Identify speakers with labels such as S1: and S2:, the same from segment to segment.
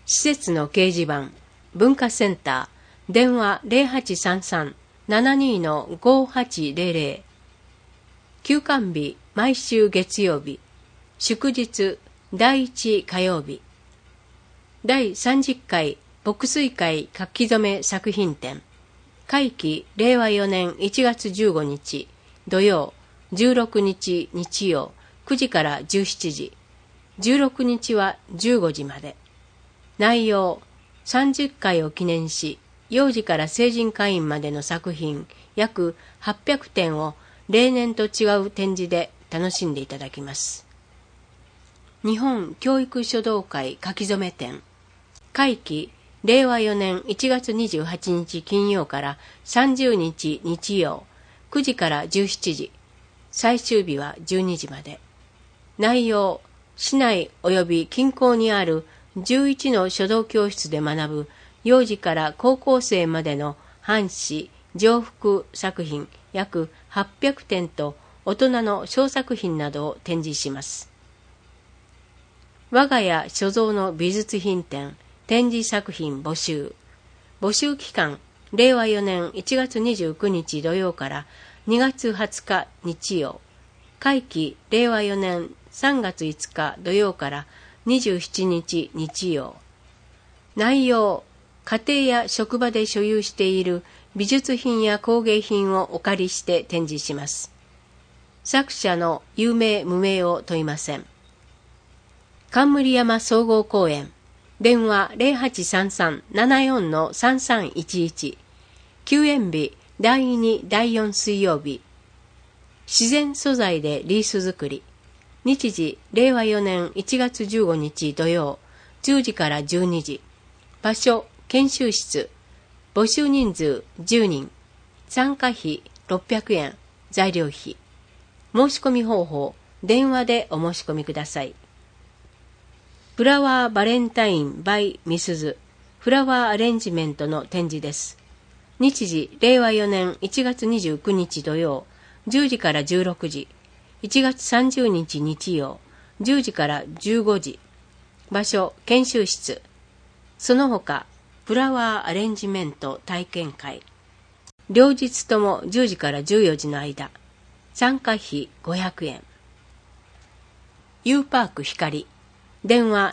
S1: 施設の掲示板、文化センター、電話0833-72-5800。休館日、毎週月曜日。祝日、第1火曜日。第30回牧水会書き初め作品展。会期令和4年1月15日土曜、16日日曜9時から17時、16日は15時まで。内容、30回を記念し、幼児から成人会員までの作品約800点を例年と違う展示で楽しんでいただきます。日本教育書道会書き初め展。会期令和4年1月28日金曜から30日日曜9時から17時、最終日は12時まで。内容、市内及び近郊にある11の書道教室で学ぶ幼児から高校生までの範詩、上腹作品約800点と大人の小作品などを展示します。我が家所蔵の美術品展、展示作品募集。募集期間、令和4年1月29日土曜から2月20日日曜。会期、令和4年3月5日土曜から27日日曜。内容、家庭や職場で所有している美術品や工芸品をお借りして展示します。作者の有名無名を問いません。冠山総合公園、電話0833-74-3311、休園日第2、第4水曜日。自然素材でリース作り。日時、令和4年1月15日土曜、10時から12時。場所、研修室。募集人数10人。参加費600円。材料費。申し込み方法、電話でお申し込みください。フラワーバレンタイン by みすずフラワーアレンジメントの展示です。日時、令和4年1月29日土曜、10時から16時。1月30日日曜、10時から15時。場所、研修室。その他、フラワーアレンジメント体験会。両日とも10時から14時の間。参加費500円。U パーク光。電話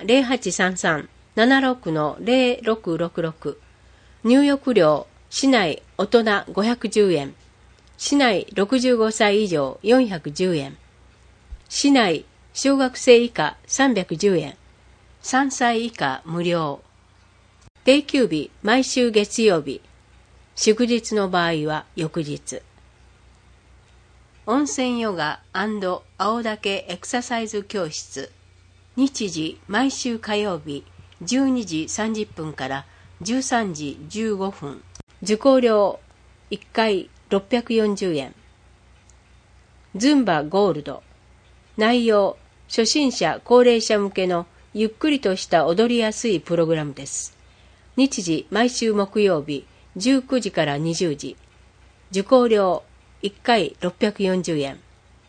S1: 0833-76-0666。入浴料、市内大人510円。市内65歳以上410円。市内小学生以下310円。3歳以下無料。定休日毎週月曜日。祝日の場合は翌日。温泉ヨガ&青岳エクササイズ教室。日時毎週火曜日12時30分から13時15分。受講料1回640円。ズンバゴールド。内容、初心者高齢者向けのゆっくりとした踊りやすいプログラムです。日時毎週木曜日19時から20時。受講料1回640円。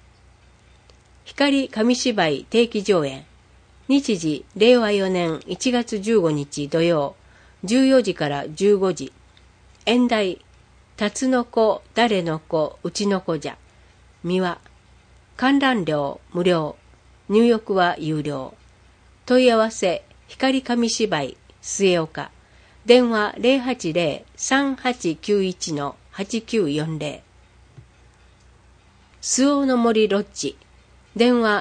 S1: 光紙芝居定期上演。日時令和4年1月15日土曜、14時から15時。演題、タツノコ、誰の子、うちの子じゃ。三輪。観覧料無料。入浴は有料。問い合わせ、光紙芝居、末岡。電話080-3891-8940。周防の森ロッジ。電話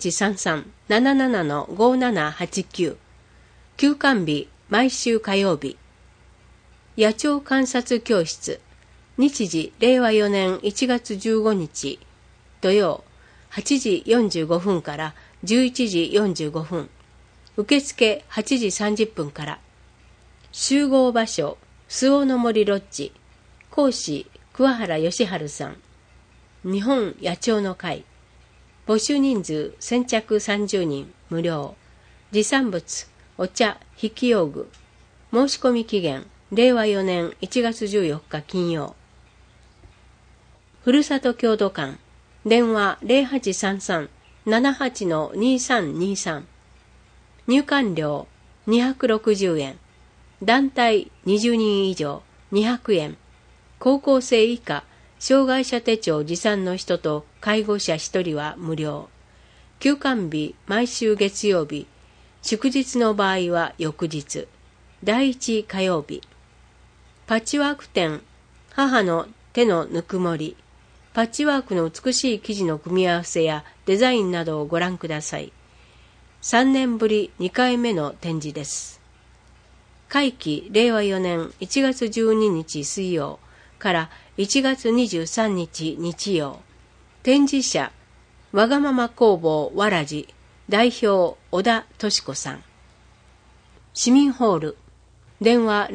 S1: 0833-77-5789。休館日、毎週火曜日。野鳥観察教室。日時、令和4年1月15日。土曜、8時45分から11時45分。受付8時30分から。集合場所、周防の森ロッジ。講師、桑原義治さん。日本野鳥の会。募集人数先着30人無料。持参物、お茶、筆記用具。申し込み期限、令和4年1月14日金曜。ふるさと郷土館。電話0833-78-2323。入館料 260円。団体20人以上200円。高校生以下、障害者手帳持参の人と介護者1人は無料。休館日毎週月曜日。祝日の場合は翌日。第1火曜日。パッチワーク展、母の手のぬくもり。パッチワークの美しい生地の組み合わせやデザインなどをご覧ください。3年ぶり2回目の展示です。会期令和4年1月12日水曜から1月23日日曜。展示者、わがまま工房わらじ代表小田敏子さん。市民ホール。電話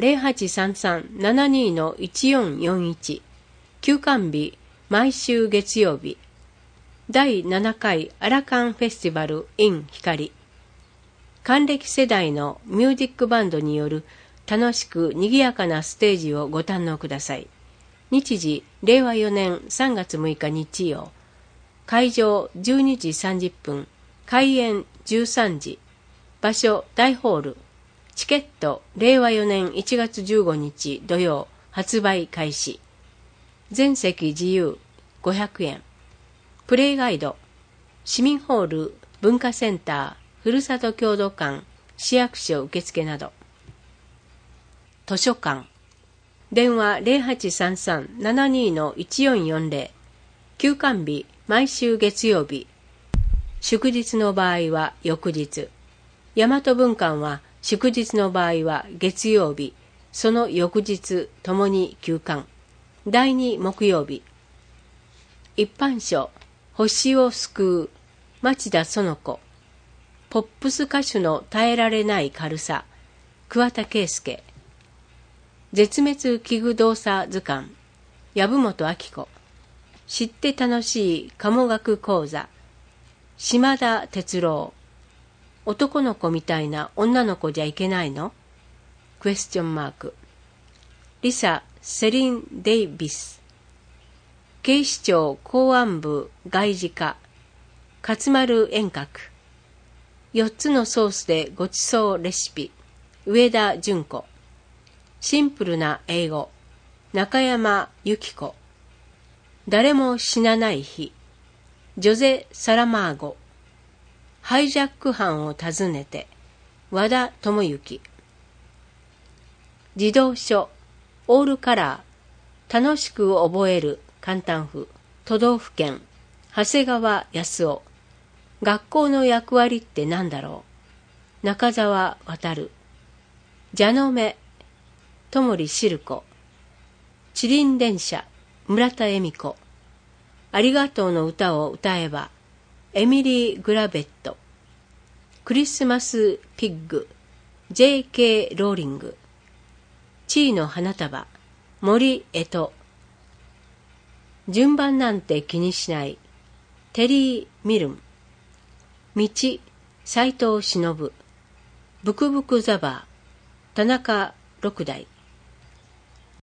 S1: 0833-72-1441。休館日毎週月曜日。第7回アラカンフェスティバル in 光。還暦世代のミュージックバンドによる楽しく賑やかなステージをご堪能ください。日時、令和4年3月6日日曜。会場12時30分。開演13時。場所、大ホール。チケット、令和4年1月15日土曜、発売開始。全席自由、500円。プレイガイド、市民ホール、文化センター、ふるさと郷土館、市役所受付など。図書館。電話 0833-72-1440。休館日、毎週月曜日。祝日の場合は翌日。大和文館は祝日の場合は月曜日、その翌日ともに休館。第2木曜日。一般書、星を救う、町田園子。ポップス歌手の耐えられない軽さ、桑田佳祐。絶滅危惧動作図鑑、籔本明子。知って楽しい鴨学講座、島田哲郎。男の子みたいな女の子じゃいけないの？クエスチョンマーク。リサ・セリン・デイビス。警視庁公安部外事課、勝丸遠隔。4つのソースでごちそうレシピ、上田純子。シンプルな英語、中山由紀子。誰も死なない日、ジョゼ・サラマーゴ。ハイジャック犯を訪ねて、和田智之。児童書、オールカラー、楽しく覚える簡単譜、都道府県、長谷川康夫。学校の役割って何だろう、中澤渉。蛇の目、友利汁子。地輪電車、村田恵美子。ありがとうの歌を歌えば、エミリー・グラベット。クリスマス・ピッグ、J.K. ローリング。地位の花束、森江戸。順番なんて気にしない、テリー・ミルン。道、斉藤忍。ブクブクザバー、田中六代。